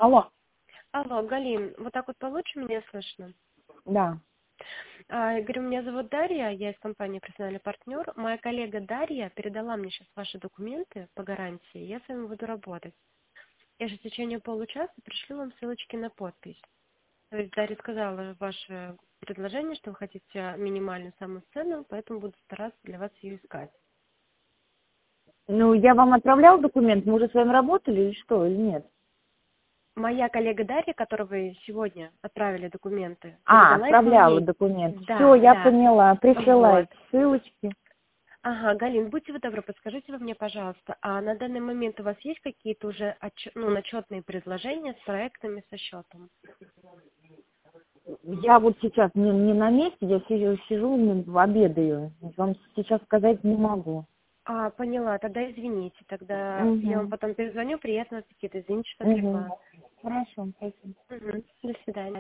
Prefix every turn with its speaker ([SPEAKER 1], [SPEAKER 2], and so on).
[SPEAKER 1] Алло,
[SPEAKER 2] Алло, Галин, вот так вот получше меня слышно?
[SPEAKER 1] да.
[SPEAKER 2] Я говорю, меня зовут Дарья, я из компании «Профессиональный партнер». Моя коллега Дарья передала мне сейчас ваши документы по гарантии, я с вами буду работать. Я же в течение получаса пришлю вам ссылочки на подпись. То есть Дарья сказала ваше предложение, что вы хотите минимальную самую цену, поэтому буду стараться для вас ее искать.
[SPEAKER 1] Ну, я вам отправлял документ, мы уже с вами работали или что, или нет?
[SPEAKER 2] Моя коллега Дарья, которой вы сегодня отправили документы, передала их
[SPEAKER 1] Отправляла
[SPEAKER 2] мне.
[SPEAKER 1] документ. Все,
[SPEAKER 2] Да,
[SPEAKER 1] я
[SPEAKER 2] да.
[SPEAKER 1] поняла.
[SPEAKER 2] Вот.
[SPEAKER 1] Присылайте ссылочки.
[SPEAKER 2] Ага, Галин, будьте вы добры, подскажите вы мне, пожалуйста, а на данный момент у вас есть какие-то уже начетные предложения с проектами, со счетом?
[SPEAKER 1] Я вот сейчас не на месте, я сижу, обедаю. Вам сейчас сказать не могу.
[SPEAKER 2] Поняла, тогда извините, тогда я вам
[SPEAKER 1] Угу.
[SPEAKER 2] потом перезвоню, приятного аппетита, извините, что
[SPEAKER 1] Угу.
[SPEAKER 2] отвлекла.
[SPEAKER 1] Хорошо, спасибо.
[SPEAKER 2] Мгм. До свидания.